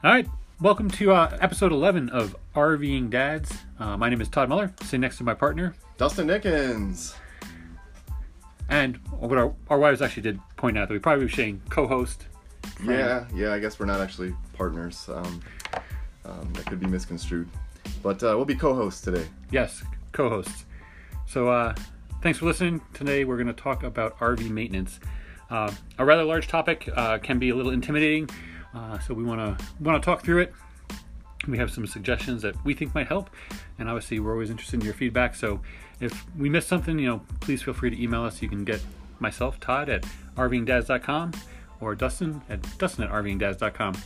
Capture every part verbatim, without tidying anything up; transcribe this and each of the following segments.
All right, welcome to uh, episode eleven of RVing Dads. Uh, my name is Todd Muller, sitting next to my partner, Dustin Nickens. And what our, our wives actually did point out that we probably be saying co-host. Friend. Yeah, yeah, I guess we're not actually partners. Um, um, that could be misconstrued. But uh, we'll be co-hosts today. Yes, co-hosts. So uh, thanks for listening. Today we're going to talk about R V maintenance. Uh, a rather large topic, uh, can be a little intimidating. Uh, so we want to want to talk through it. We have some suggestions that we think might help, and obviously we're always interested in your feedback. So if we missed something, you know, please feel free to email us. You can get myself, Todd, at r v ing dads dot com, or Dustin at Dustin at r v ing dads dot com.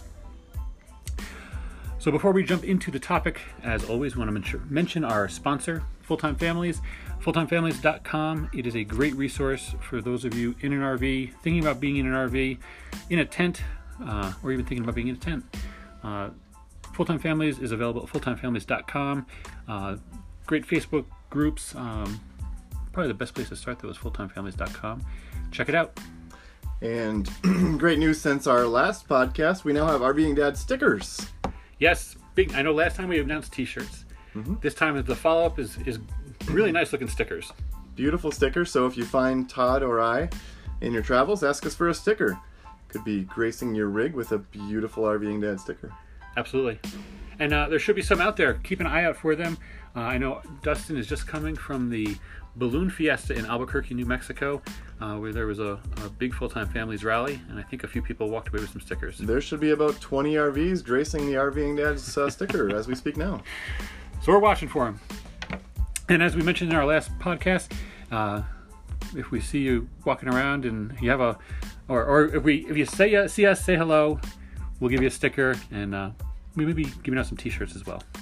So before we jump into the topic, as always, we want to mention our sponsor, Full-Time Families, full time families dot com. It is a great resource for those of you in an R V, thinking about being in an R V, in a tent, uh, or even thinking about being in a tent. Uh, Full-Time Families is available at full time families dot com. Uh, great Facebook groups. Um, probably the best place to start, though, is full time families dot com. Check it out. And great news since our last podcast, we now have RVing Dad stickers. Yes, big. I know last time we announced t-shirts. Mm-hmm. This time the follow-up is, is really nice looking stickers. Beautiful stickers. So if you find Todd or I in your travels, ask us for a sticker. Could be gracing your rig with a beautiful RVing Dad sticker. Absolutely. And uh, there should be some out there. Keep an eye out for them. Uh, I know Dustin is just coming from the Balloon Fiesta in Albuquerque, New Mexico, uh, where there was a, a big Full-Time Families rally, and I think a few people walked away with some stickers. There should be about twenty R Vs gracing the RVing Dad's uh, sticker as we speak now. So we're watching for them. And as we mentioned in our last podcast, uh, if we see you walking around and you have a, or, or if we if you say uh, see us, say hello, we'll give you a sticker, and uh, we may be giving out some t-shirts as well.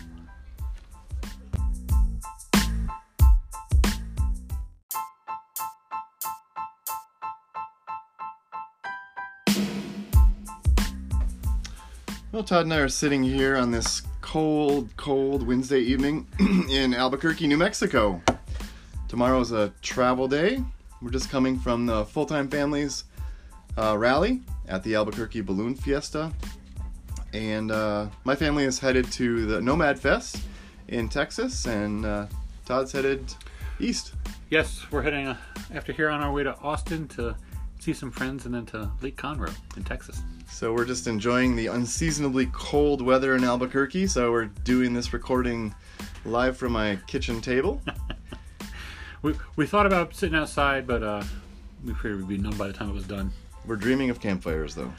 Well, Todd and I are sitting here on this cold, cold Wednesday evening in Albuquerque, New Mexico. Tomorrow's a travel day. We're just coming from the Full-Time Families uh, rally at the Albuquerque Balloon Fiesta. And uh, my family is headed to the Nomad Fest in Texas, and uh, Todd's headed east. Yes, we're heading uh, after here on our way to Austin to see some friends, and then to Lake Conroe in Texas. So we're just enjoying the unseasonably cold weather in Albuquerque, so we're doing this recording live from my kitchen table. we we thought about sitting outside, but uh, we figured we'd be numb by the time it was done. We're dreaming of campfires, though.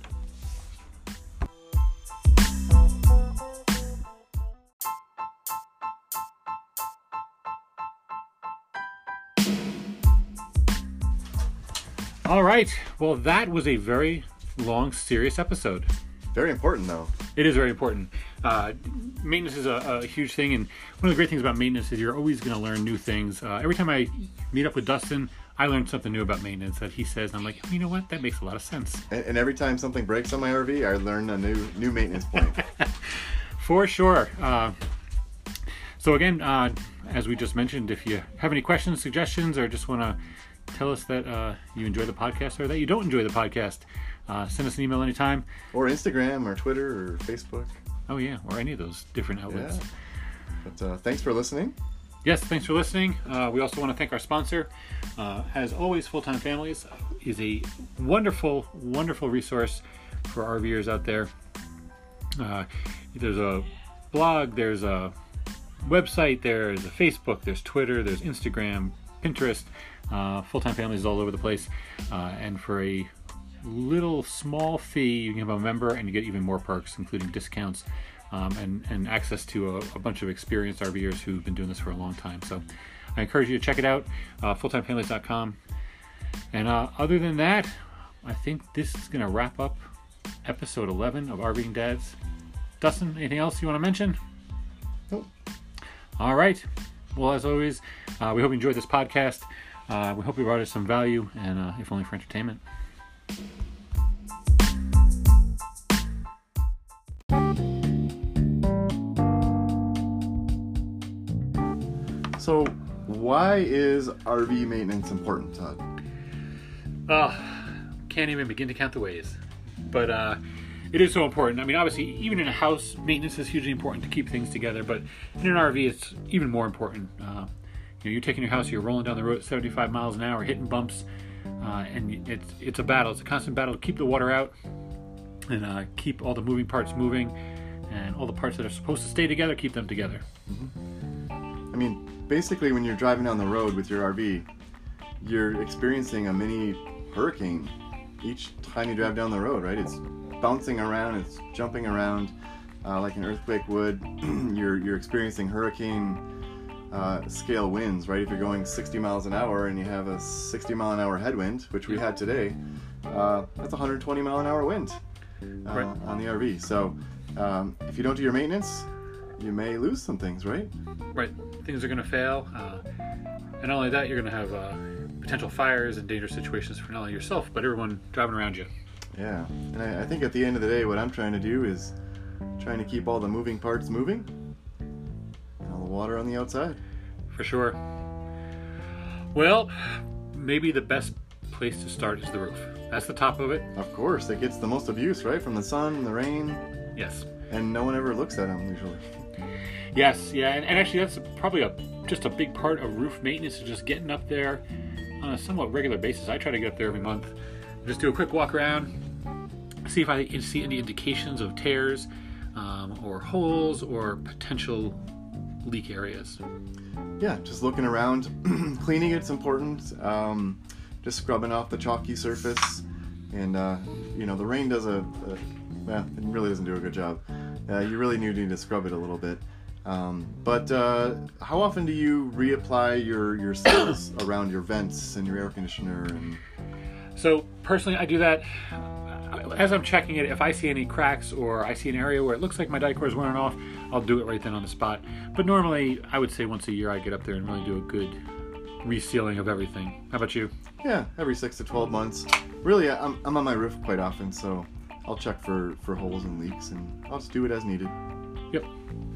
All right. Well, that was a very long, serious episode. Very important, though. It is very important. Uh, maintenance is a, a huge thing, and one of the great things about maintenance is you're always going to learn new things. Uh, every time I meet up with Dustin, I learn something new about maintenance that he says, and I'm like, you know what? That makes a lot of sense. And, and every time something breaks on my R V, I learn a new new maintenance point. For sure. Uh, so again, uh, as we just mentioned, if you have any questions, suggestions, or just want to tell us that uh, you enjoy the podcast or that you don't enjoy the podcast, uh, send us an email anytime. Or Instagram or Twitter or Facebook. Oh, yeah, or any of those different outlets. Yeah. But uh, thanks for listening. Yes, thanks for listening. Uh, we also want to thank our sponsor. Uh, as always, Full-Time Families is a wonderful, wonderful resource for RVers out there. Uh, there's a blog, there's a website, there's a Facebook, there's Twitter, there's Instagram, Pinterest. Uh, Full-Time Families is all over the place, uh, and for a little small fee you can become a member, and you get even more perks, including discounts um, and, and access to a, a bunch of experienced RVers who've been doing this for a long time. So I encourage you to check it out, uh, full time families dot com. And uh, other than that, I think this is going to wrap up episode eleven of RVing Dads. Dustin, anything else you want to mention? Nope. All right. Well, as always, uh, we hope you enjoyed this podcast. Uh, we hope we brought us some value, and uh, if only for entertainment. So, why is R V maintenance important, Todd? Oh, can't even begin to count the ways. But uh, it is so important. I mean, obviously, even in a house, maintenance is hugely important to keep things together. But in an R V, it's even more important. Uh, you know, you're taking your house, you're rolling down the road at seventy-five miles an hour, hitting bumps, uh, and it's it's a battle. It's a constant battle to keep the water out and uh, keep all the moving parts moving, and all the parts that are supposed to stay together, keep them together. Mm-hmm. I mean, basically, when you're driving down the road with your R V, you're experiencing a mini hurricane each time you drive down the road, right? It's bouncing around, it's jumping around uh, like an earthquake would. you're you're experiencing hurricane uh, scale winds, right? If you're going sixty miles an hour and you have a sixty mile an hour headwind, which we had today, uh, that's a one hundred twenty mile an hour wind uh, right. on the R V. So um, if you don't do your maintenance, you may lose some things, right? Right. Things are going to fail. Uh, and not only that, you're going to have uh, potential fires and dangerous situations for not only yourself, but everyone driving around you. Yeah. And I, I think at the end of the day, what I'm trying to do is trying to keep all the moving parts moving and all the water on the outside. For sure. Well, maybe the best place to start is the roof. That's the top of it. Of course. It gets the most abuse, right? From the sun, the rain. Yes. And no one ever looks at them usually. Yes, yeah, and, and actually that's probably a just a big part of roof maintenance is just getting up there on a somewhat regular basis. I try to get up there every month, just do a quick walk around, see if I see any indications of tears um, or holes or potential leak areas. Yeah, just looking around. Cleaning it's important. Um, just scrubbing off the chalky surface, and uh, you know the rain does a, a well, it really doesn't do a good job. Uh, you really need to scrub it a little bit. Um, but uh, how often do you reapply your, your seals around your vents and your air conditioner? And So personally, I do that as I'm checking it. If I see any cracks or I see an area where it looks like my Dicor is wearing off, I'll do it right then on the spot. But normally, I would say once a year I get up there and really do a good resealing of everything. How about you? Yeah, every six to twelve months. Really, I'm, I'm on my roof quite often, so I'll check for, for holes and leaks, and I'll just do it as needed. Yep.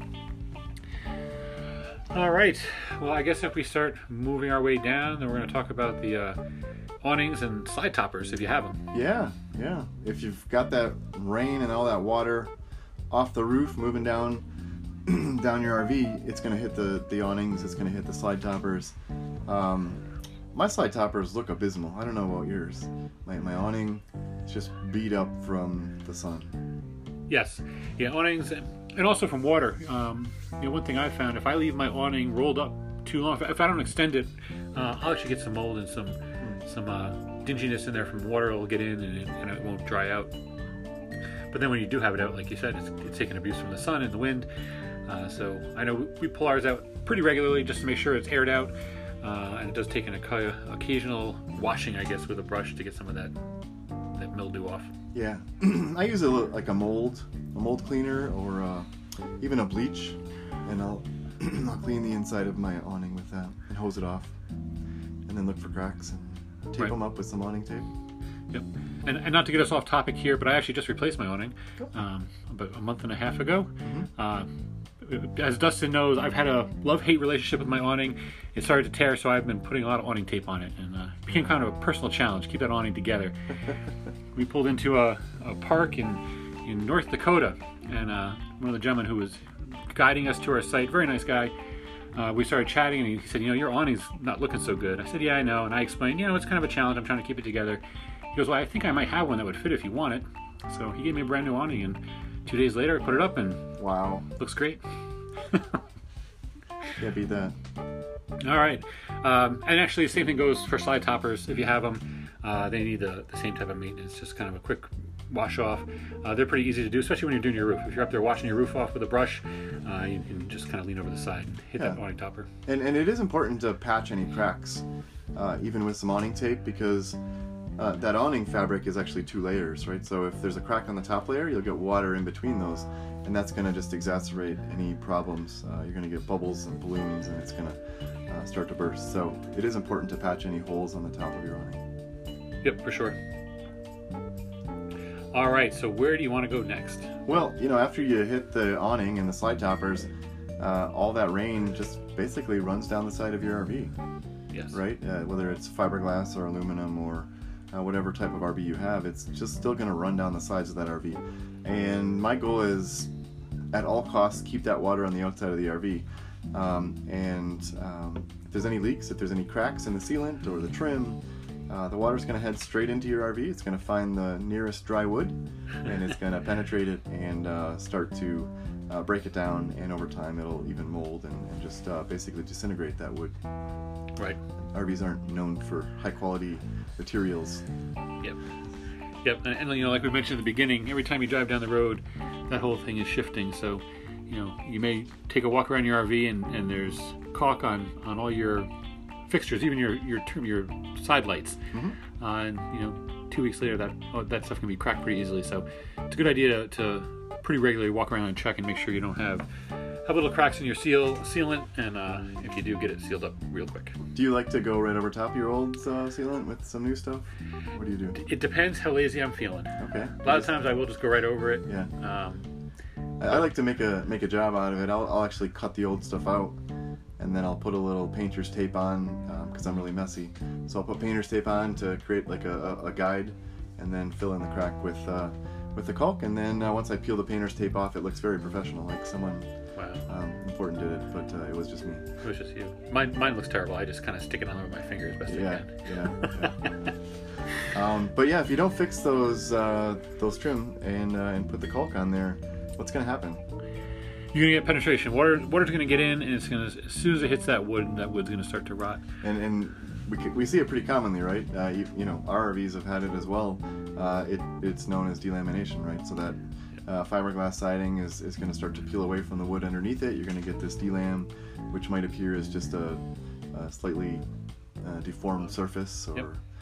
All right. Well, I guess if we start moving our way down, then we're going to talk about the uh, awnings and slide toppers, if you have them. Yeah, yeah. If you've got that rain and all that water off the roof moving down down your R V, it's going to hit the, the awnings, it's going to hit the slide toppers. Um, my slide toppers look abysmal. I don't know about yours. My, my awning is just beat up from the sun. Yes. Yeah, awnings and also from water. Um, you know, one thing I found, if I leave my awning rolled up too long, if I don't extend it, uh, I'll actually get some mold and some some uh, dinginess in there from water. It'll get in and it, and it won't dry out. But then when you do have it out, like you said, it's, it's taking abuse from the sun and the wind. Uh, so I know we pull ours out pretty regularly just to make sure it's aired out. Uh, and it does take an occasional washing, I guess, with a brush to get some of that that mildew off. Yeah, I use a little, like a mold, a mold cleaner, or uh, even a bleach, and I'll I'll clean the inside of my awning with that and hose it off, and then look for cracks and tape Right. them up with some awning tape. Yep. And, and not to get us off topic here, but I actually just replaced my awning um, about a month and a half ago. Mm-hmm. Uh, as Dustin knows, I've had a love-hate relationship with my awning. It started to tear, so I've been putting a lot of awning tape on it, and uh, it became kind of a personal challenge, keep that awning together. We pulled into a, a park in, in North Dakota, and uh, one of the gentlemen who was guiding us to our site, very nice guy, uh, we started chatting, and he said, you know, your awning's not looking so good. I said, yeah, I know, and I explained, you know, it's kind of a challenge. I'm trying to keep it together. He goes, well, I think I might have one that would fit if you want it. So he gave me a brand new awning, and two days later I put it up, and Wow. looks great. Yeah, beat that. All right. Um, and actually, the same thing goes for slide toppers. If you have them, uh, they need the, the same type of maintenance, just kind of a quick wash off. Uh, they're pretty easy to do, especially when you're doing your roof. If you're up there washing your roof off with a brush, uh, you can just kind of lean over the side and hit Yeah. that awning topper. And and it is important to patch any cracks, uh, even with some awning tape, because uh, that awning fabric is actually two layers, right? So if there's a crack on the top layer, you'll get water in between those, and that's going to just exacerbate any problems. Uh, you're going to get bubbles and balloons, and it's going to uh, start to burst. So it is important to patch any holes on the top of your awning. Yep, for sure. All right, so where do you want to go next? Well, you know, after you hit the awning and the slide toppers, uh, all that rain just basically runs down the side of your R V. Yes. Right? Uh, whether it's fiberglass or aluminum or uh, whatever type of R V you have, it's just still going to run down the sides of that R V. And my goal is, at all costs, keep that water on the outside of the R V. Um, and um, if there's any leaks, if there's any cracks in the sealant or the trim, uh, the water's going to head straight into your R V. It's going to find the nearest dry wood, and it's going to penetrate it and uh, start to uh, break it down. And over time, it'll even mold and, and just uh, basically disintegrate that wood. Right. R Vs aren't known for high quality materials. Yep. Yep. And, and you know, like we mentioned at the beginning, every time you drive down the road, that whole thing is shifting. So, you know, you may take a walk around your R V and, and there's caulk on, on all your fixtures, even your your your side lights. Mm-hmm. Uh, and you know, two weeks later, that oh, that stuff can be cracked pretty easily. So it's a good idea to, to pretty regularly walk around and check and make sure you don't have have little cracks in your seal sealant. And uh, if you do, get it sealed up real quick. Do you like to go right over top of your old uh, sealant with some new stuff? What do you do? It depends how lazy I'm feeling. Okay. A lot of times I will just go right over it. Yeah. Um, I, I like to make a make a job out of it. I'll, I'll actually cut the old stuff out, and then I'll put a little painter's tape on because um, I'm really messy. So I'll put painter's tape on to create like a, a, a guide, and then fill in the crack with uh, with the caulk. And then uh, once I peel the painter's tape off, it looks very professional, like someone wow. um, important did it. But uh, it was just me. It was just you. Mine, mine looks terrible. I just kind of stick it on with my fingers best Yeah, I can. yeah, yeah. um, but yeah, if you don't fix those uh, those trim and uh, and put the caulk on there, what's gonna happen? You're gonna get penetration. Water, water's gonna get in, and it's gonna as soon as it hits that wood, that wood's gonna start to rot. And and we we see it pretty commonly, right? Uh, you, you know, our R Vs have had it as well. Uh, it it's known as delamination, right? So that uh, fiberglass siding is is gonna start to peel away from the wood underneath it. You're gonna get this delam, which might appear as just a, a slightly uh, deformed surface or yep.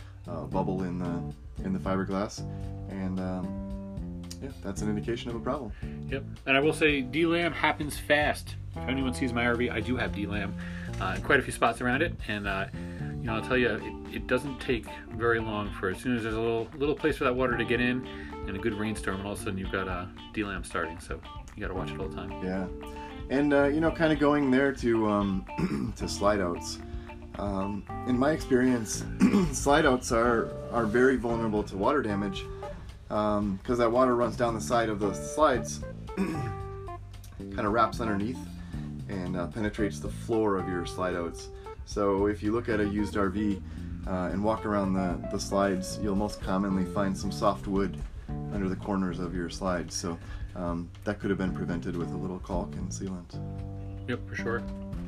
a bubble in the in the fiberglass, and um, yeah, that's an indication of a problem. Yep. And I will say, delam happens fast. If anyone sees my R V, I do have delam uh, in quite a few spots around it, and uh, you know, I'll tell you, it, it doesn't take very long for as soon as there's a little little place for that water to get in, and a good rainstorm, and all of a sudden you've got a delam starting. So you got to watch it all the time. Yeah, and uh, you know, kind of going there to um, to slide outs. Um, in my experience, slide outs are are very vulnerable to water damage. Because um, that water runs down the side of those slides, kind of wraps underneath and uh, penetrates the floor of your slide outs. So if you look at a used R V uh, and walk around the, the slides, you'll most commonly find some soft wood under the corners of your slides. So um, that could have been prevented with a little caulk and sealant. Yep, for sure.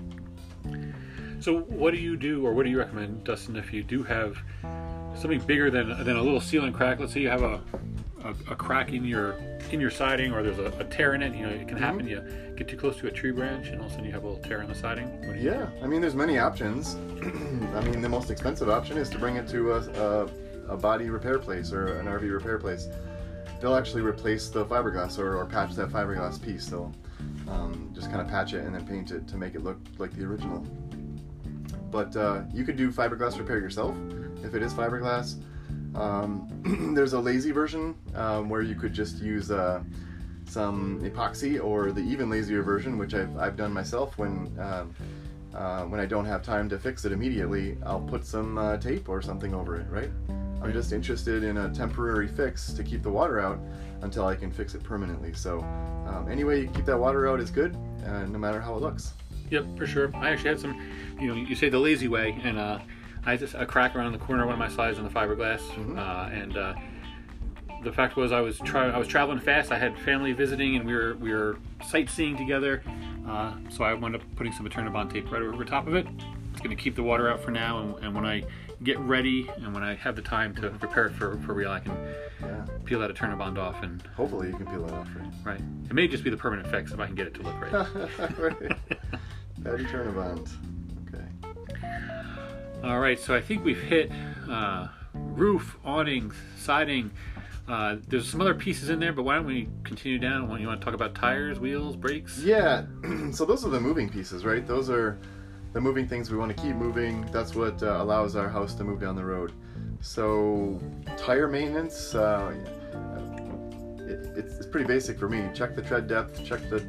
So what do you do, or what do you recommend, Dustin, if you do have something bigger than than a little sealant crack? Let's say you have a a, a crack in your in your siding, or there's a, a tear in it. You know, it can happen. Mm-hmm. You get too close to a tree branch, and all of a sudden you have a little tear in the siding. What do you yeah, do? I mean, there's many options. I mean, the most expensive option is to bring it to a, a a body repair place or an R V repair place. They'll actually replace the fiberglass or, or patch that fiberglass piece. They'll um, just kind of patch it and then paint it to make it look like the original. But uh, you could do fiberglass repair yourself if it is fiberglass. Um, there's a lazy version um, where you could just use uh, some epoxy, or the even lazier version, which I've, I've done myself when uh, uh, when I don't have time to fix it immediately. I'll put some uh, tape or something over it, right? I'm just interested in a temporary fix to keep the water out until I can fix it permanently. So um, any way you keep that water out is good, uh, no matter how it looks. Yep, for sure. I actually had some, you know, you say the lazy way, and uh, I had just a crack around the corner of one of my slides in the fiberglass, mm-hmm. uh, and uh, the fact was I was tra- I was traveling fast. I had family visiting, and we were we were sightseeing together. Uh, so I wound up putting some Eternabond tape right over top of it. It's going to keep the water out for now, and, and when I get ready and when I have the time to prepare it for, for real, I can yeah. peel that Eternabond off. And hopefully you can peel that off, right? Right. It may just be the permanent fix if I can get it to look right. Right. That Eternabond. Okay. All right, so I think we've hit uh, roof, awnings, siding. Uh, there's some other pieces in there, but why don't we continue down? You want to talk about tires, wheels, brakes? Yeah. So those are the moving pieces, right? Those are the moving things we want to keep moving. That's what uh, allows our house to move down the road. So tire maintenance, uh, it, it's, it's pretty basic for me. Check the tread depth, check the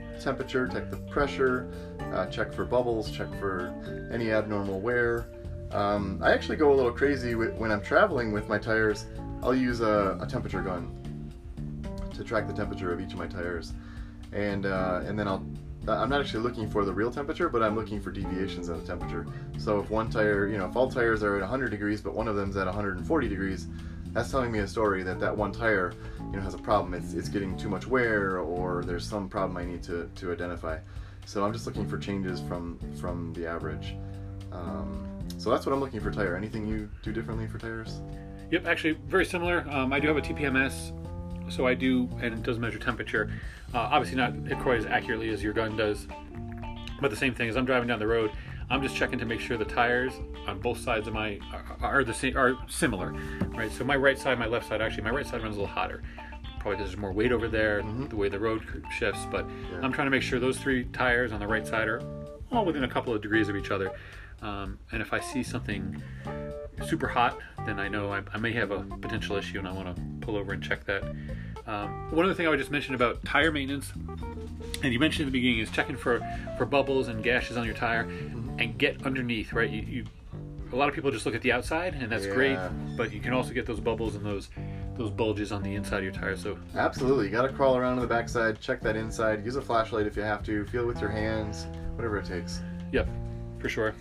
temperature, check the pressure, uh, check for bubbles, check for any abnormal wear. Um, I actually go a little crazy with, when I'm traveling with my tires. I'll use a, a temperature gun to track the temperature of each of my tires, and uh, and then I'll. I'm not actually looking for the real temperature, but I'm looking for deviations in the temperature. So if one tire, you know, if all tires are at one hundred degrees, but one of them's at one hundred forty degrees, that's telling me a story that that one tire, you know, has a problem. It's it's getting too much wear, or there's some problem I need to to identify. So I'm just looking for changes from from the average. Um, so that's what I'm looking for tire. Anything you do differently for tires? Yep, actually very similar. Um, I do have a T P M S, so I do, and it does measure temperature. Uh, obviously not quite as accurately as your gun does, but the same thing is I'm driving down the road, I'm just checking to make sure the tires on both sides of my are, are the same, are similar, right? So my right side, my left side, actually my right side runs a little hotter, probably because there's more weight over there, mm-hmm. the way the road shifts. But yeah. I'm trying to make sure those three tires on the right side are all within a couple of degrees of each other. Um, and if I see something super hot, then I know I, I may have a potential issue, and I want to pull over and check that. Um, one other thing I would just mention about tire maintenance, and you mentioned at the beginning, is checking for, for bubbles and gashes on your tire, mm-hmm. and get underneath, right? You, you, a lot of people just look at the outside, and that's yeah. great, but you can also get those bubbles and those those bulges on the inside of your tire. So absolutely, you got to crawl around on the backside, check that inside, use a flashlight if you have to, feel with your hands, whatever it takes. Yep, for sure.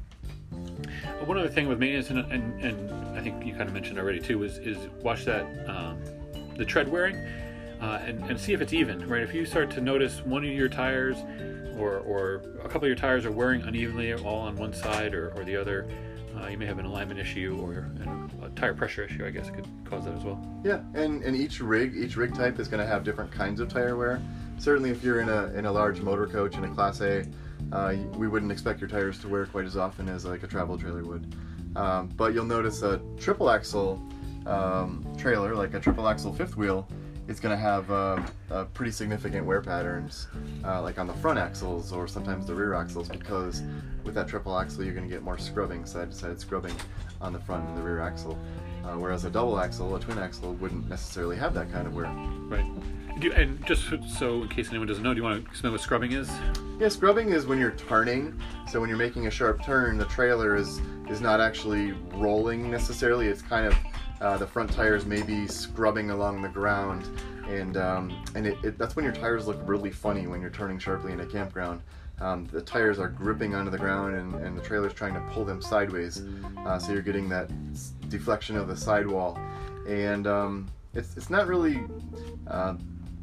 One other thing with maintenance, and, and, and I think you kind of mentioned already too, is is watch that um, the tread wearing, uh, and, and see if it's even, right? If you start to notice one of your tires or, or a couple of your tires are wearing unevenly all on one side or, or the other, uh, you may have an alignment issue or a, a tire pressure issue, I guess could cause that as well. Yeah, and, and each rig, each rig type is going to have different kinds of tire wear. Certainly if you're in a, in a large motor coach in a Class A, Uh, we wouldn't expect your tires to wear quite as often as like a travel trailer would. Um, but you'll notice a triple axle um, trailer, like a triple axle fifth wheel, is going to have uh, uh, pretty significant wear patterns, uh, like on the front axles or sometimes the rear axles, because with that triple axle you're going to get more scrubbing, side-to-side scrubbing on the front and the rear axle. Uh, whereas a double axle, a twin axle, wouldn't necessarily have that kind of wear. Right. Do you, and just so in case anyone doesn't know, do you want to explain what scrubbing is? Yeah, scrubbing is when you're turning. So when you're making a sharp turn, the trailer is is not actually rolling necessarily. It's kind of uh, the front tires may be scrubbing along the ground, and um, and it, it, that's when your tires look really funny when you're turning sharply in a campground. Um, the tires are gripping onto the ground, and, and the trailer's trying to pull them sideways, uh, so you're getting that deflection of the sidewall, and um, it's it's not really. Uh,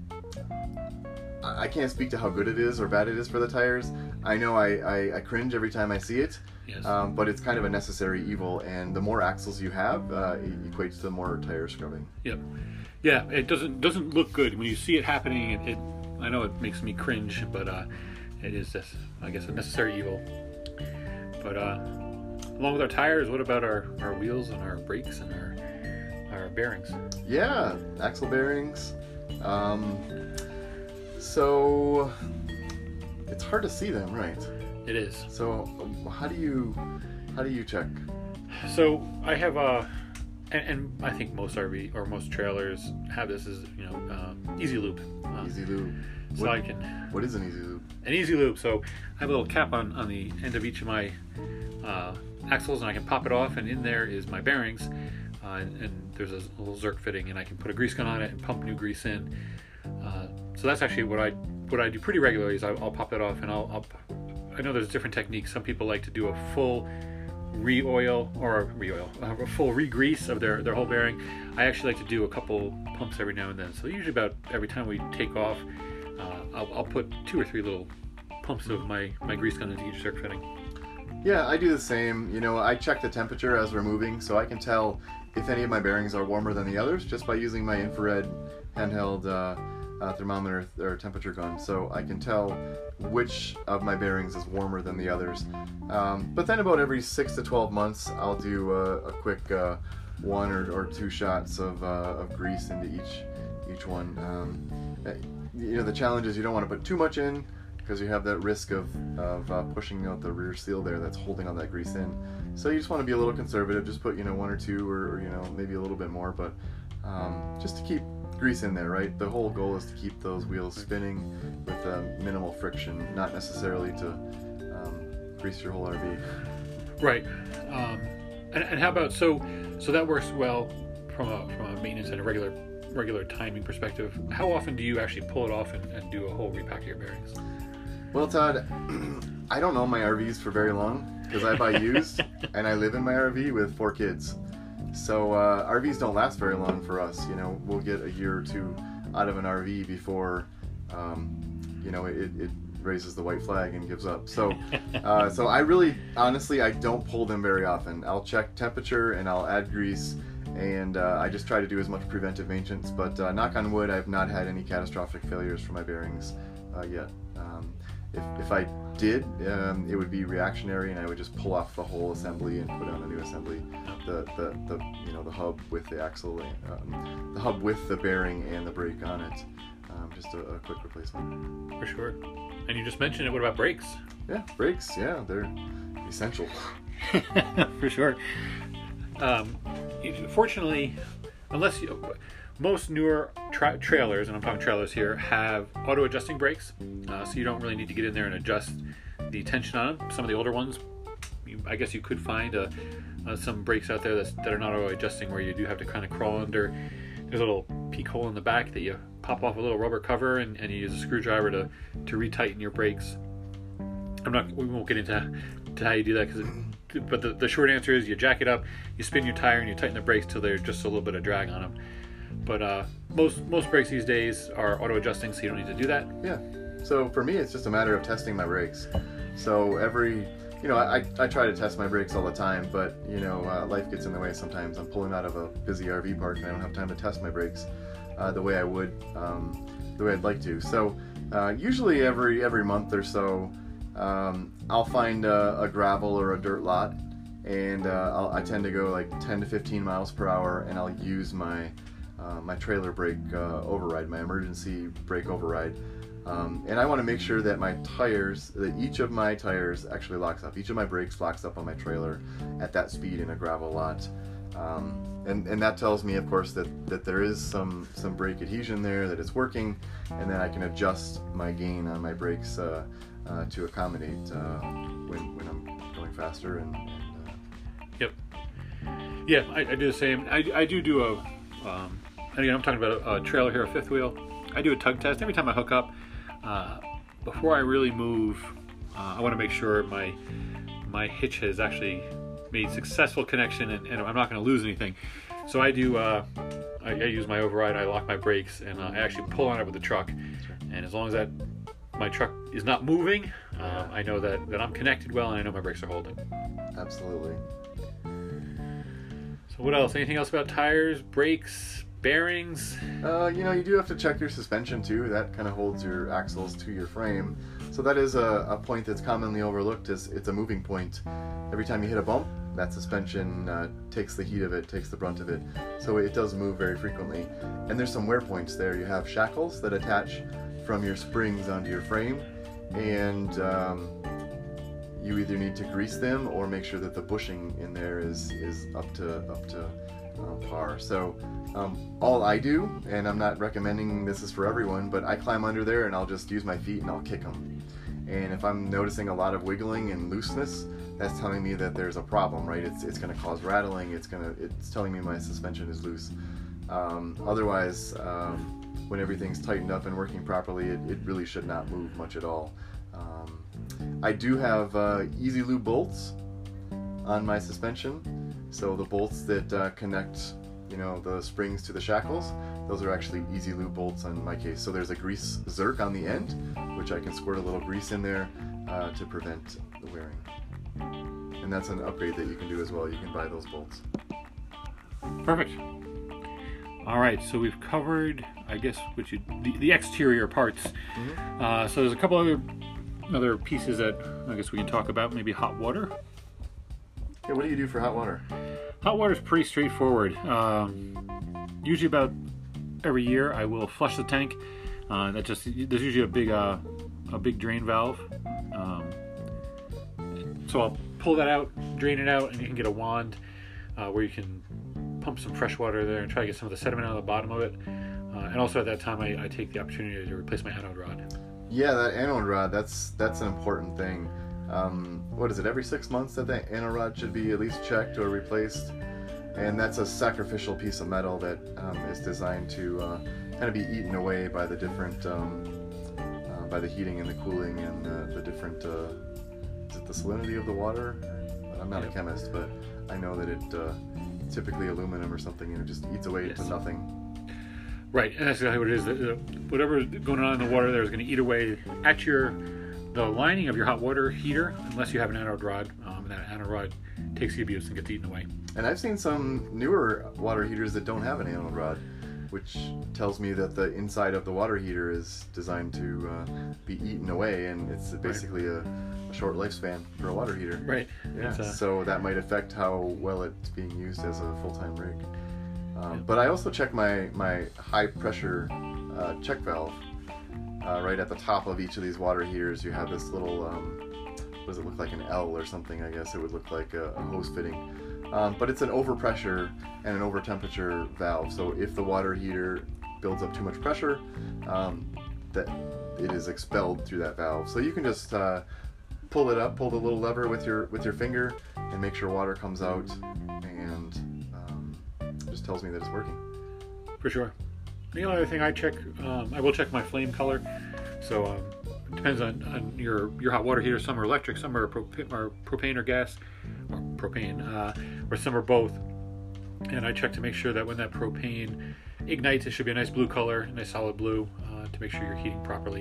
I can't speak to how good it is or bad it is for the tires. I know I, I, I cringe every time I see it, yes. um, but it's kind of a necessary evil, and the more axles you have, uh, it equates to more tire scrubbing. Yep. Yeah, it doesn't doesn't look good when you see it happening. It, it I know it makes me cringe, but uh, it is just, I guess, a necessary evil. But uh, along with our tires, what about our, our wheels and our brakes and our our bearings? Yeah, axle bearings. Um, So it's hard to see them, right? It is. So how do you how do you check? So I have a, and, and I think most R V or most trailers have this as you know uh, Easy Loop. Uh, Easy Loop. So what, I can. What is an Easy Loop? An Easy Loop. So I have a little cap on on the end of each of my uh, axles, and I can pop it off, and in there is my bearings, uh, and, and there's a little Zerk fitting, and I can put a grease gun on it and pump new grease in. Uh, so that's actually what I what I do pretty regularly is I'll, I'll pop that off, and I'll, I'll I know there's different techniques. Some people like to do a full re-oil or a re-oil, a full re-grease of their, their whole bearing. I actually like to do a couple pumps every now and then. So usually about every time we take off, uh, I'll, I'll put two or three little pumps of my, my grease gun into each Zerk fitting. Yeah, I do the same. You know, I check the temperature as we're moving, so I can tell if any of my bearings are warmer than the others just by using my infrared handheld uh, uh, thermometer or temperature gun. So I can tell which of my bearings is warmer than the others. Um, but then about every six to twelve months, I'll do a, a quick uh, one or, or two shots of, uh, of grease into each each one. Um, you know, the challenge is you don't want to put too much in, because you have that risk of, of uh, pushing out the rear seal there that's holding all that grease in. So you just want to be a little conservative, just put, you know, one or two or, or you know, maybe a little bit more, but um, just to keep grease in there, right? The whole goal is to keep those wheels spinning with uh, minimal friction, not necessarily to um, grease your whole R V. Right. Um, and, and how about so so that works well from a from a maintenance and a regular regular timing perspective. How often do you actually pull it off and, and do a whole repack of your bearings? Well, Todd, I don't own my R Vs for very long because I buy used and I live in my R V with four kids. So uh, R Vs don't last very long for us. You know, we'll get a year or two out of an R V before, um, you know, it, it raises the white flag and gives up. So, uh, so I really, honestly, I don't pull them very often. I'll check temperature and I'll add grease, and uh, I just try to do as much preventive maintenance. But uh, knock on wood, I've not had any catastrophic failures for my bearings uh, yet. Um, if, if I did, um, it would be reactionary, and I would just pull off the whole assembly and put on a new assembly. The, the, the you know the hub with the axle, um, the hub with the bearing and the brake on it. Um, just a, a quick replacement. For sure. And you just mentioned it. What about brakes? Yeah, brakes. Yeah, they're essential. For sure. Um, fortunately, unless you, most newer tra- trailers, and I'm talking trailers here, have auto-adjusting brakes, uh, so you don't really need to get in there and adjust the tension on them. Some of the older ones, you, I guess you could find uh, uh, some brakes out there that's, that are not auto-adjusting, where you do have to kind of crawl under. There's a little peak hole in the back that you pop off a little rubber cover, and, and you use a screwdriver to, to retighten your brakes. I'm not. We won't get into to how you do that, cause but the, the short answer is you jack it up, you spin your tire, and you tighten the brakes till there's just a little bit of drag on them. But uh, most most brakes these days are auto adjusting, so you don't need to do that. Yeah. So for me, it's just a matter of testing my brakes. So every, you know, I, I try to test my brakes all the time, but you know, uh, life gets in the way sometimes. I'm pulling out of a busy R V park, and I don't have time to test my brakes uh, the way I would, um, the way I'd like to. So uh, usually every every month or so, um, I'll find a, a gravel or a dirt lot, and uh, I'll, I tend to go like ten to fifteen miles per hour, and I'll use my uh, my trailer brake uh, override, my emergency brake override. Um, and I want to make sure that my tires, that each of my tires actually locks up. Each of my brakes locks up on my trailer at that speed in a gravel lot. Um, and, and that tells me, of course, that, that there is some, some brake adhesion there, that it's working, and then I can adjust my gain on my brakes uh, uh, to accommodate uh, when, when I'm going faster. And, and uh... Yep. Yeah, I, I do the same. I, I do do a, um, and again, I'm talking about a, a trailer here, a fifth wheel. I do a tug test every time I hook up. Uh, before I really move, uh, I want to make sure my my hitch has actually made successful connection, and, and I'm not going to lose anything. So I do. Uh, I, I use my override. I lock my brakes, and uh, I actually pull on it with the truck. And as long as that my truck is not moving, uh, I know that, that I'm connected well, and I know my brakes are holding. Absolutely. So what else? Anything else about tires, brakes, bearings? Uh, you know, you do have to check your suspension too. That kind of holds your axles to your frame. So that is a, a point that's commonly overlooked. Is it's a moving point. Every time you hit a bump, that suspension uh, takes the heat of it, takes the brunt of it. So it does move very frequently. And there's some wear points there. You have shackles that attach from your springs onto your frame, and um, you either need to grease them or make sure that the bushing in there is is up to up to uh, par. So um, all I do, and I'm not recommending this is for everyone, but I climb under there and I'll just use my feet and I'll kick them. And if I'm noticing a lot of wiggling and looseness, that's telling me that there's a problem, right? It's it's going to cause rattling. It's gonna it's telling me my suspension is loose. Um, otherwise, um, when everything's tightened up and working properly, it, it really should not move much at all. Um, I do have uh, Easy Lube bolts on my suspension. So the bolts that uh, connect, you know, the springs to the shackles, those are actually Easy Lube bolts in my case. So there's a grease zerk on the end, which I can squirt a little grease in there uh, to prevent the wearing. And that's an upgrade that you can do as well. You can buy those bolts. Perfect. All right, so we've covered, I guess, what you the, the exterior parts. Mm-hmm. Uh, so there's a couple other other pieces that I guess we can talk about. Maybe hot water. Yeah, what do you do for hot water? Hot water is pretty straightforward. Um, usually about every year, I will flush the tank. Uh, that just there's usually a big uh, a big drain valve. Um, so I'll pull that out, drain it out, and you can get a wand uh, where you can pump some fresh water there and try to get some of the sediment out of the bottom of it. Uh, and also at that time, I, I take the opportunity to replace my anode rod. Yeah, that anode rod, that's that's an important thing. Um, what is it, every six months that the anode rod should be at least checked or replaced. And that's a sacrificial piece of metal that um, is designed to uh, kind of be eaten away by the different, um, uh, by the heating and the cooling and the, the different, uh, is it the salinity of the water? I'm not yep. a chemist, but I know that it uh, typically aluminum or something, and it just eats away yes. to nothing. Right, and that's exactly what it is. Uh, whatever's going on in the water there is going to eat away at your the lining of your hot water heater, unless you have an anode rod. Um, and that anode rod takes the abuse and gets eaten away. And I've seen some newer water heaters that don't have an anode rod, which tells me that the inside of the water heater is designed to uh, be eaten away, and it's basically right. a, a short lifespan for a water heater. Right. Yeah. A... So that might affect how well it's being used as a full-time rig. Um, yeah. But I also check my, my high pressure uh, check valve. Uh, right at the top of each of these water heaters, you have this little, um, what does it look like, an L or something, I guess it would look like a, a hose fitting. Um, but it's an overpressure and an overtemperature valve. So if the water heater builds up too much pressure, um, that it is expelled through that valve. So you can just uh, pull it up, pull the little lever with your with your finger, and make sure water comes out, and um, it just tells me that it's working. For sure. The only other thing I check, um, I will check my flame color. So um, it depends on, on your your hot water heater. Some are electric, some are, prop- are propane or gas, or propane, uh, or some are both. And I check to make sure that when that propane ignites, it should be a nice blue color, a nice solid blue, uh, to make sure you're heating properly.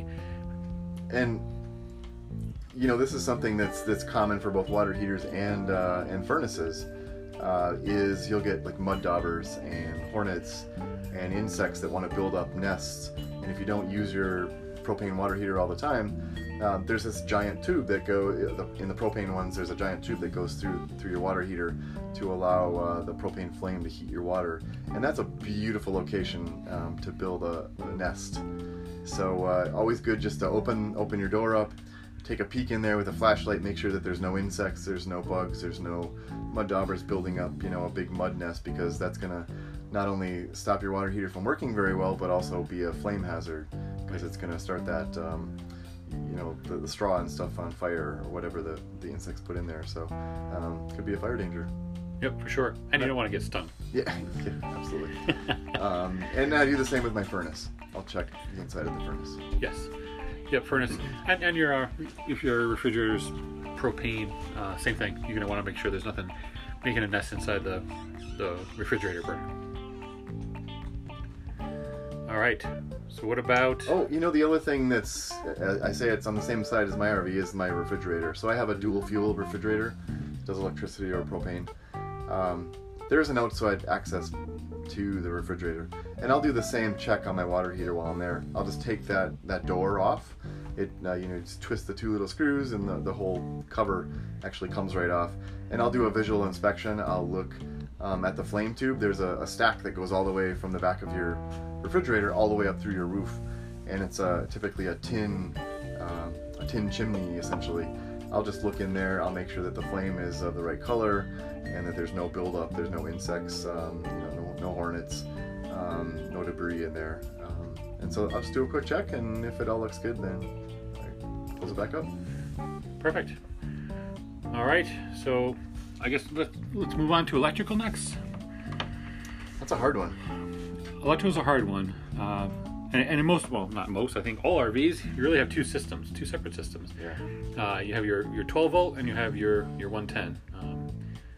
And you know, this is something that's that's common for both water heaters and uh, and furnaces. Uh, is you'll get like mud daubers and hornets and insects that want to build up nests, and if you don't use your propane water heater all the time, um, there's this giant tube that go in the propane ones. There's a giant tube that goes through through your water heater to allow uh, the propane flame to heat your water, and that's a beautiful location um, to build a, a nest. So uh, always good just to open open your door up, take a peek in there with a flashlight, make sure that there's no insects, there's no bugs, there's no mud daubers building up, you know, a big mud nest, because that's gonna not only stop your water heater from working very well, but also be a flame hazard, because it's gonna start that, um, you know, the, the straw and stuff on fire, or whatever the, the insects put in there. So um, could be a fire danger. Yep, for sure. And you don't want to get stung. Yeah, yeah, absolutely. um, and I do the same with my furnace. I'll check the inside of the furnace. Yes. Yep, furnace. And, and your uh, if your refrigerator's propane, uh, same thing. You're going to want to make sure there's nothing making a nest inside the, the refrigerator burner. All right. So what about... Oh, you know, the other thing that's, I say it's on the same side as my R V, is my refrigerator. So I have a dual fuel refrigerator. It does electricity or propane. Um, there's an outside access to the refrigerator, and I'll do the same check on my water heater while I'm there. I'll just take that, that door off. It uh, you know, just twist the two little screws, and the, the whole cover actually comes right off. And I'll do a visual inspection. I'll look um, at the flame tube. There's a, a stack that goes all the way from the back of your refrigerator all the way up through your roof, and it's uh, typically a tin uh, a tin chimney essentially. I'll just look in there. I'll make sure that the flame is of the right color, and that there's no buildup, there's no insects, um, you know, no, no hornets, um, no debris in there. Um, and so I'll just do a quick check, and if it all looks good, then I close it back up. Perfect. All right, so I guess let's, let's move on to electrical next. That's a hard one. Electrical's a hard one. Uh, And, and in most, well, not most, I think all R Vs, you really have two systems, two separate systems. Yeah. Uh, you have your, your twelve volt and you have your, your one ten. Um,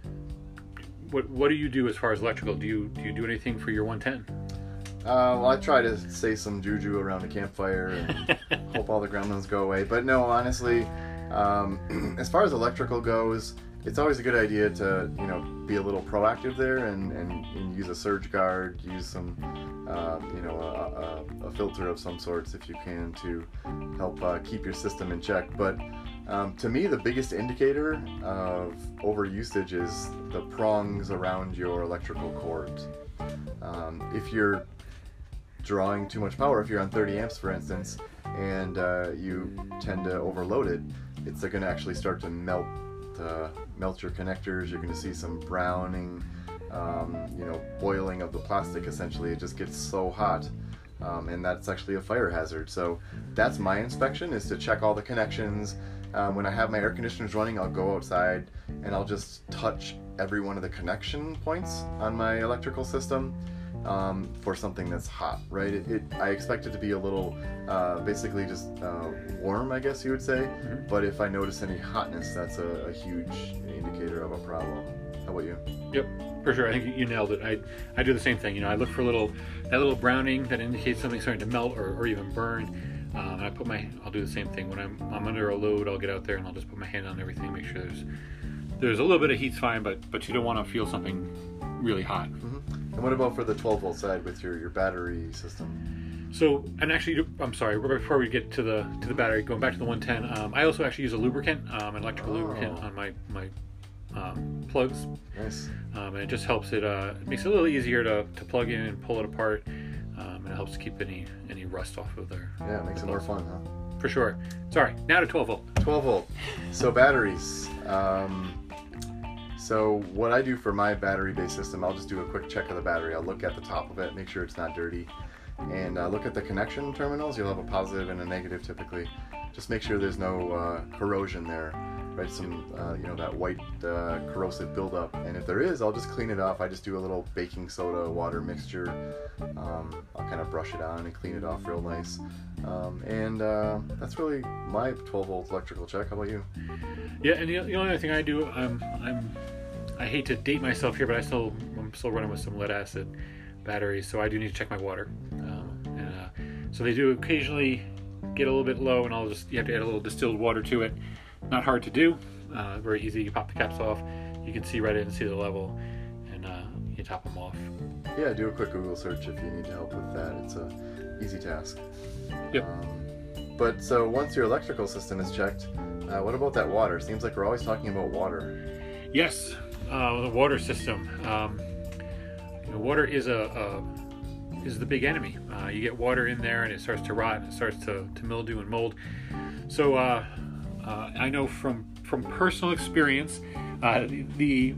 what what do you do as far as electrical? Do you do you do anything for your one ten? Uh, well, I try to say some juju around the campfire and hope all the gremlins go away. But no, honestly, um, as far as electrical goes, it's always a good idea to, you know, be a little proactive there, and, and, and use a surge guard, use some, uh, you know, a, a, a filter of some sorts if you can, to help uh, keep your system in check. But um, to me, the biggest indicator of overusage is the prongs around your electrical cords. Um, if you're drawing too much power, if you're on thirty amps, for instance, and uh, you tend to overload it, it's going to actually start to melt Uh, melt your connectors. You're going to see some browning, um, you know, boiling of the plastic. Essentially, it just gets so hot, um, and that's actually a fire hazard. So that's my inspection, is to check all the connections, Um, when I have my air conditioners running, I'll go outside and I'll just touch every one of the connection points on my electrical system um, for something that's hot, right? It, it, I expect it to be a little, uh, basically just uh, warm, I guess you would say. Mm-hmm. But if I notice any hotness, that's a, a huge indicator of a problem. How about you? Yep, for sure. I think you nailed it. I I do the same thing. You know, I look for little that little browning that indicates something's starting to melt or, or even burn. Um, and I put my, I'll do the same thing when I'm I'm under a load. I'll get out there and I'll just put my hand on everything, make sure there's there's a little bit of heat's fine, but but you don't want to feel something really hot. Mm-hmm. And what about for the twelve volt side with your, your battery system? So, and actually, I'm sorry, before we get to the to the battery, going back to the one ten, um, I also actually use a lubricant, um, an electrical oh. lubricant on my my um, plugs. Nice. Um, and it just helps it, uh, it makes it a little easier to, to plug in and pull it apart. Um, and it helps keep any any rust off of there. Yeah, it makes it more fun, huh? For sure. Sorry, now to twelve volt. twelve volt. So batteries. Um, so what I do for my battery-based system, I'll just do a quick check of the battery. I'll look at the top of it, make sure it's not dirty, and uh, look at the connection terminals. You'll have a positive and a negative typically. Just make sure there's no uh, corrosion there, right? Some, uh, you know, that white uh, corrosive buildup. And if there is, I'll just clean it off. I just do a little baking soda water mixture. Um, I'll kind of brush it on and clean it off real nice. Um, and uh, that's really my twelve volt electrical check. How about you? Yeah, and the, the only other thing I do, um, I'm, I hate to date myself here, but I still, I'm still running with some lead acid batteries, so I do need to check my water. Um, and uh, so they do occasionally get a little bit low, and I'll just, you have to add a little distilled water to it. Not hard to do, uh, very easy. You pop the caps off, you can see right in and see the level, and uh, you top them off. Yeah, do a quick Google search if you need help with that. It's a easy task. Yep. Um, but so once your electrical system is checked, uh, what about that water? Seems like we're always talking about water. Yes, uh, the water system. Um, you know, water is a, a is the big enemy. Uh, you get water in there and it starts to rot, it starts to, to mildew and mold. So uh, uh, I know from from personal experience, uh, the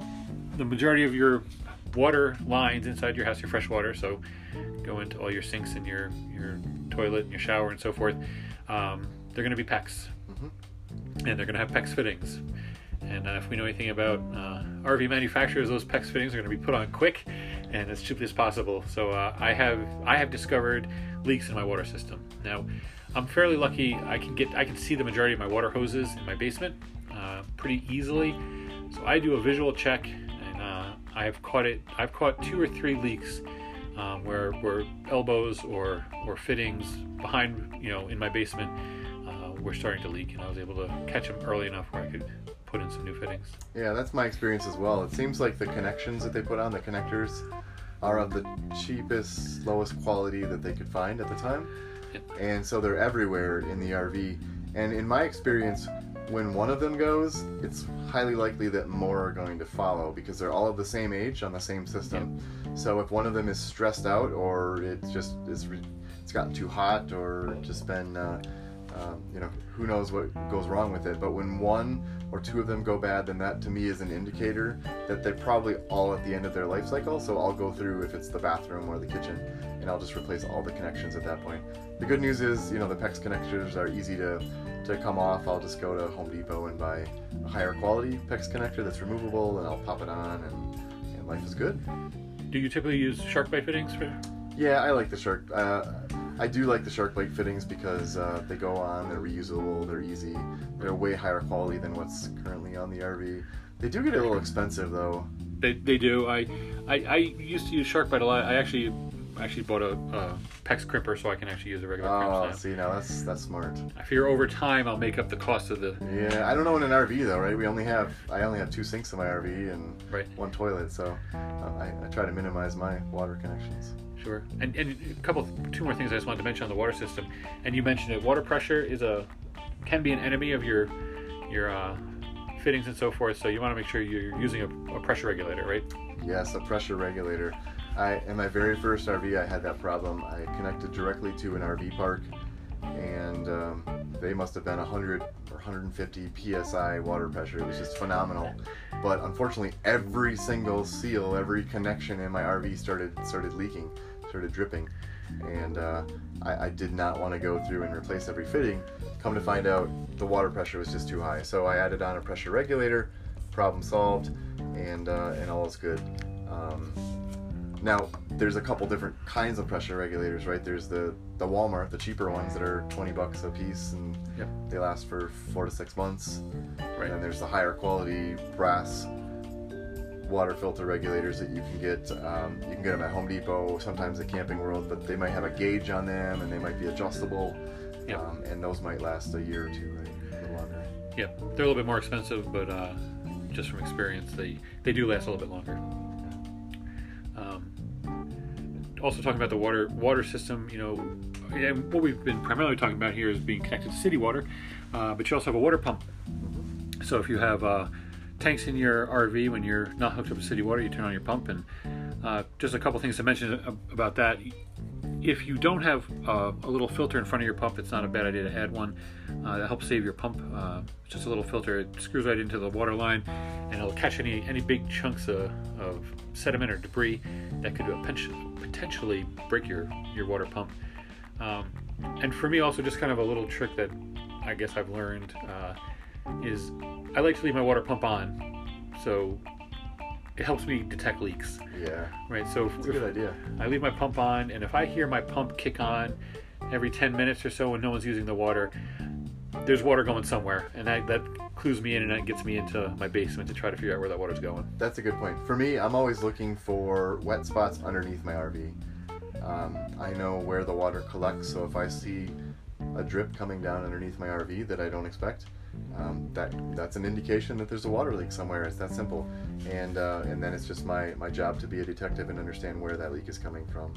the majority of your water lines inside your house, your fresh water, so go into all your sinks and your your toilet and your shower and so forth, um, they're going to be PEX, mm-hmm. and they're going to have PEX fittings. And uh, if we know anything about uh, R V manufacturers, those PEX fittings are going to be put on quick and as cheaply as possible. So uh, I have I have discovered leaks in my water system. Now, I'm fairly lucky. I can get I can see the majority of my water hoses in my basement uh, pretty easily. So I do a visual check, and uh, I have caught it. I've caught two or three leaks um, where where elbows or or fittings behind, you know, in my basement uh, were starting to leak, and I was able to catch them early enough where I could put in some new fittings. Yeah, that's my experience as well. It seems like the connections that they put on, the connectors, are of the cheapest, lowest quality that they could find at the time. Yep. And so they're everywhere in the R V. And in my experience, when one of them goes, it's highly likely that more are going to follow because they're all of the same age on the same system. Yep. So if one of them is stressed out, or it just is, it's gotten too hot, or just been, uh, um, you know, who knows what goes wrong with it. But when one or two of them go bad, then that to me is an indicator that they're probably all at the end of their life cycle. So I'll go through, if it's the bathroom or the kitchen, and I'll just replace all the connections at that point. The good news is, you know, the PEX connectors are easy to, to come off. I'll just go to Home Depot and buy a higher quality PEX connector that's removable, and I'll pop it on, and, and life is good. Do you typically use SharkBite fittings for? Yeah, I like the Shark. Uh, I do like the SharkBite fittings because uh, they go on, they're reusable, they're easy, they're way higher quality than what's currently on the R V. They do get a little expensive though. They they do. I I, I used to use SharkBite a lot. I actually actually bought a, a PEX crimper so I can actually use a regular crimp. Oh, see, now that's that's smart. I figure over time I'll make up the cost of the. Yeah, I don't know in an R V though, right? We only have I only have two sinks in my R V and right. one toilet, so uh, I, I try to minimize my water connections. Sure. And and a couple, two more things I just wanted to mention on the water system. And you mentioned it. Water pressure is a can be an enemy of your your uh, fittings and so forth. So you want to make sure you're using a, a pressure regulator, right? Yes, a pressure regulator. I in my very first R V, I had that problem. I connected directly to an R V park, and um, they must have been one hundred or one hundred fifty P S I water pressure. It was just phenomenal. But unfortunately, every single seal, every connection in my R V started started leaking. Started dripping, and uh, I, I did not want to go through and replace every fitting come to find out the water pressure was just too high. So I added on a pressure regulator, problem solved, and uh, and all is good. Um, now there's a couple different kinds of pressure regulators, right? There's the the Walmart, the cheaper ones that are twenty bucks a piece, and Yep. they last for four to six months. Right. And then there's the higher quality brass water filter regulators that you can get. Um, you can get them at Home Depot, sometimes at Camping World, but they might have a gauge on them and they might be adjustable. Yep. Um, and those might last a year or two, right? A little longer. Yeah, they're a little bit more expensive, but uh, just from experience, they, they do last a little bit longer. Um, also talking about the water water system, you know, yeah, what we've been primarily talking about here is being connected to city water, uh, but you also have a water pump. So if you have uh, tanks in your R V, when you're not hooked up to city water, you turn on your pump. And uh, just a couple things to mention about that. If you don't have uh, a little filter in front of your pump, it's not a bad idea to add one. Uh, that helps save your pump. Uh, just a little filter. It screws right into the water line, and it'll catch any any big chunks of, of sediment or debris that could potentially break your, your water pump. Um, and for me, also, just kind of a little trick that I guess I've learned uh, is I like to leave my water pump on, so it helps me detect leaks. Yeah. Right. So That's a good idea. I leave my pump on, and if I hear my pump kick on every ten minutes or so when no one's using the water, there's water going somewhere, and that, that clues me in, and that gets me into my basement to try to figure out where that water's going. That's a good point. For me, I'm always looking for wet spots underneath my R V. Um, I know where the water collects, so if I see a drip coming down underneath my R V that I don't expect, um, that that's an indication that there's a water leak somewhere. It's that simple. And uh, and then it's just my, my job to be a detective and understand where that leak is coming from.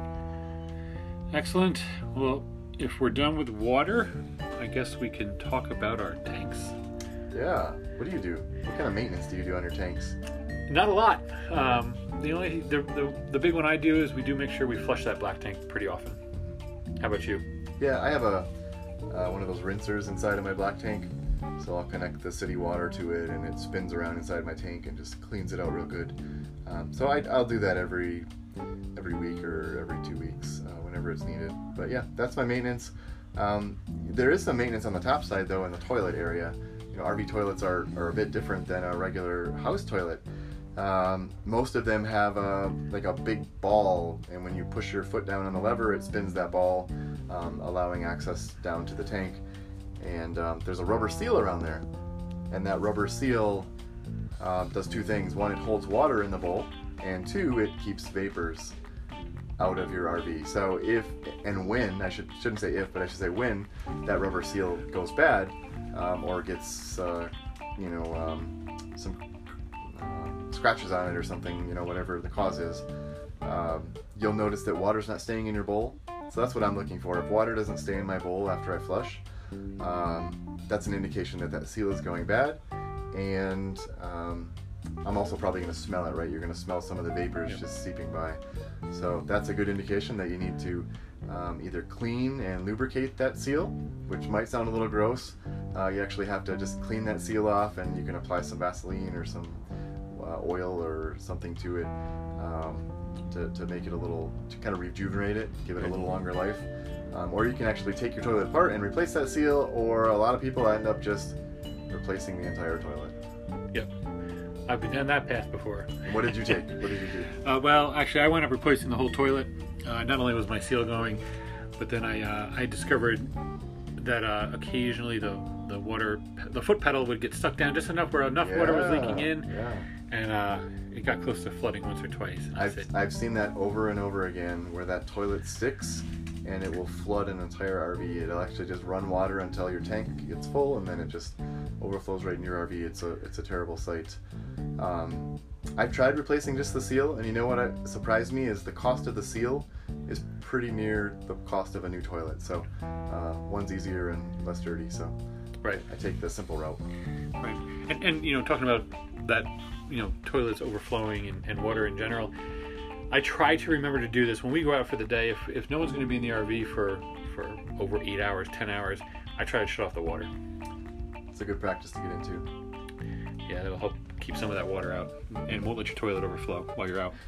Excellent. Well, if we're done with water, I guess we can talk about our tanks. Yeah. What do you do? What kind of maintenance do you do on your tanks? Not a lot. Um, the only the, the the big one I do is we do make sure we flush that black tank pretty often. How about you? Yeah, I have a uh, one of those rinsers inside of my black tank, so I'll connect the city water to it, and it spins around inside my tank and just cleans it out real good. Um, so I, I'll do that every every week or every two weeks, uh, whenever it's needed. But yeah, that's my maintenance. Um, there is some maintenance on the top side though, in the toilet area. You know, R V toilets are, are a bit different than a regular house toilet. Um, most of them have a like a big ball, and when you push your foot down on the lever, it spins that ball, um, allowing access down to the tank. And um, there's a rubber seal around there, and that rubber seal um, does two things. One, it holds water in the bowl, and two, it keeps vapors out of your R V. So if and when, I should, shouldn't say if, but I should say when that rubber seal goes bad, um, or gets uh, you know um, some uh, scratches on it or something, you know, whatever the cause is, um, you'll notice that water's not staying in your bowl. So that's what I'm looking for. If water doesn't stay in my bowl after I flush, um, that's an indication that that seal is going bad. And um, I'm also probably going to smell it, right? You're going to smell some of the vapors Yep. just seeping by. So that's a good indication that you need to um, either clean and lubricate that seal, which might sound a little gross. Uh, you actually have to just clean that seal off, and you can apply some Vaseline or some uh, oil or something to it um, to, to make it a little, to kind of rejuvenate it, give it a little longer life. Um, or you can actually take your toilet apart and replace that seal, or a lot of people end up just replacing the entire toilet. Yep. I've been down that path before. What did you take? What did you do? Uh, well, actually, I wound up replacing the whole toilet. Uh, not only was my seal going, but then I uh, I discovered that uh, occasionally the the water, the foot pedal would get stuck down just enough where enough Yeah, water was leaking in, yeah. and uh, it got close to flooding once or twice. And I I've, said, I've seen that over and over again, where that toilet sticks and it will flood an entire R V. It'll actually just run water until your tank gets full, and then it just overflows right in your R V. It's a it's a terrible sight. Um, I've tried replacing just the seal, and you know what I, surprised me is the cost of the seal is pretty near the cost of a new toilet. So uh, one's easier and less dirty. So right, I take the simple route. right, and and you know, talking about that, you know, toilets overflowing and, and water in general. I try to remember to do this when we go out for the day. If, if no one's going to be in the R V for, for over eight hours, ten hours, I try to shut off the water. It's a good practice to get into. Yeah, that'll help keep some of that water out and won't let your toilet overflow while you're out.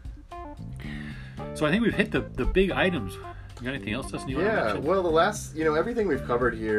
So I think we've hit the, the big items. You got anything else, Dustin, you want to Yeah, mention? well, the last, you know, everything we've covered here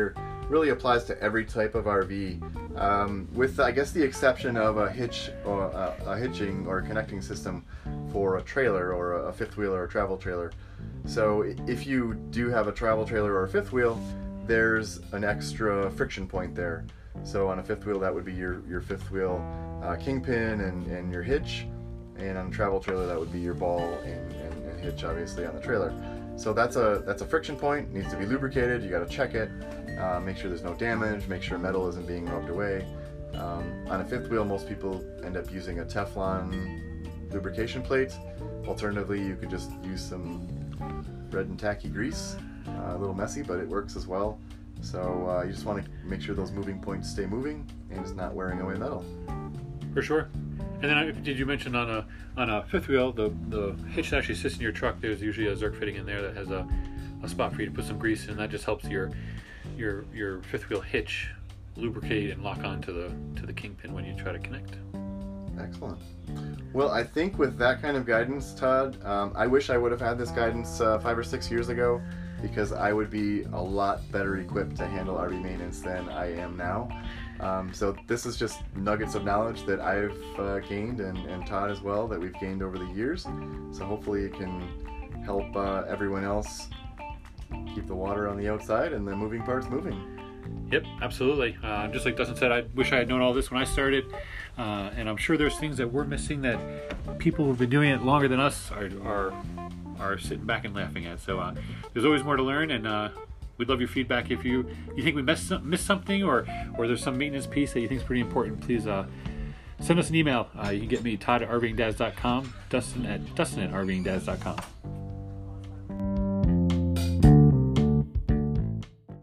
really applies to every type of R V, um, with I guess the exception of a hitch or a, a hitching or a connecting system for a trailer or a fifth wheel or a travel trailer. So if you do have a travel trailer or a fifth wheel, there's an extra friction point there. So on a fifth wheel, that would be your, your fifth wheel uh, kingpin and, and your hitch, and on a travel trailer, that would be your ball and, and, and hitch, obviously, on the trailer. So that's a that's a friction point. It needs to be lubricated. You got to check it, uh, make sure there's no damage, make sure metal isn't being rubbed away. Um, on a fifth wheel, most people end up using a Teflon lubrication plate. Alternatively, you could just use some red and tacky grease. Uh, a little messy, but it works as well. So uh, you just want to make sure those moving points stay moving and it's not wearing away metal. For sure. And then, uh, did you mention on a on a fifth wheel, the the hitch that actually sits in your truck? There's usually a Zerk fitting in there that has a, a spot for you to put some grease in. That just helps your your your fifth wheel hitch lubricate and lock onto the to the kingpin when you try to connect. Excellent. Well, I think with that kind of guidance, Todd, um, I wish I would have had this guidance uh, five or six years ago, because I would be a lot better equipped to handle R V maintenance than I am now. Um, so this is just nuggets of knowledge that I've uh, gained, and, and Todd as well, that we've gained over the years. So hopefully it can help uh, everyone else keep the water on the outside and the moving parts moving. Yep, absolutely. Uh, just like Dustin said, I wish I had known all this when I started. Uh, and I'm sure there's things that we're missing that people who've been doing it longer than us are are, are sitting back and laughing at. So uh, there's always more to learn, and uh, we'd love your feedback. If you, you think we missed, some, missed something, or, or there's some maintenance piece that you think is pretty important, please uh, send us an email. Uh, you can get me Todd at RVing Dads dot com, Dustin at Dustin at RVing Dads dot com.